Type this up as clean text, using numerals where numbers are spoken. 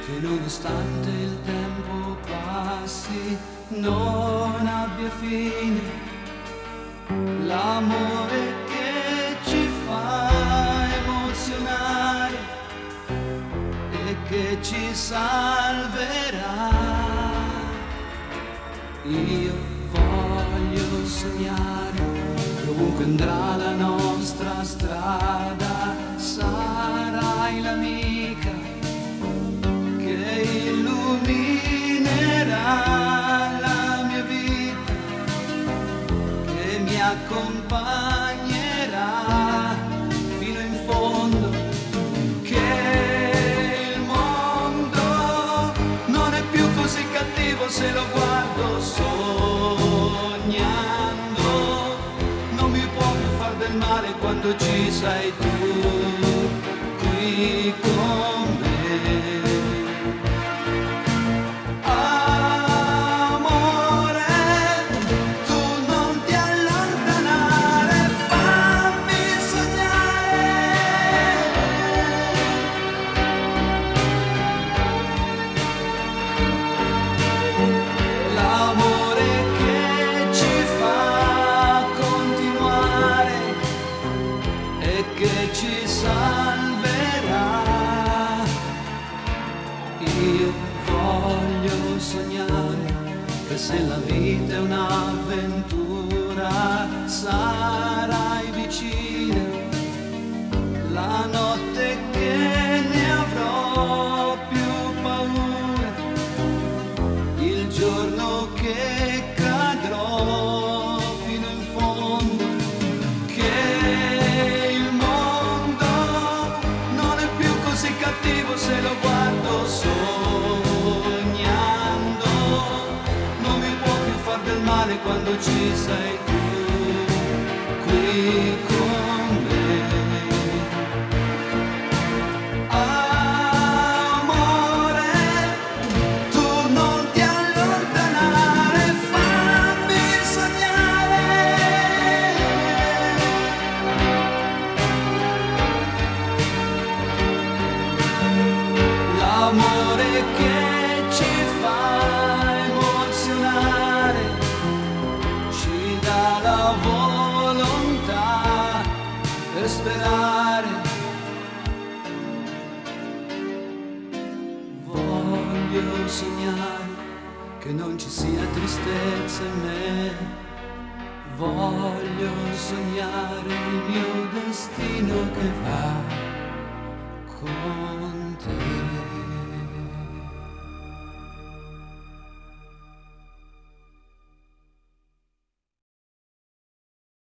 che nonostante il tempo passi non abbia fine, l'amore che ci fa emozionare e che ci salverà. Io voglio sognare che ovunque andrà la nostra strada sarai l'amica che illuminerà la mia vita, che mi accompagnerà fino in fondo, che il mondo non è più così cattivo se lo guardo sognando, non mi può più far del male quando ci sei tu qui con me. Che ci salverà. Io voglio sognare che se la vita è un'avventura sarai vicina, la notte che ne avrò più paura, il giorno che cadrò fino in fondo, se lo guardo sognando, non mi può più far del male quando ci sei tu qui con me. Amore, tu non ti allontanare, fammi sognare. L'amore che ci fa emozionare, ci dà la volontà per sperare. Voglio sognare che non ci sia tristezza in me, voglio sognare il mio destino che va con te.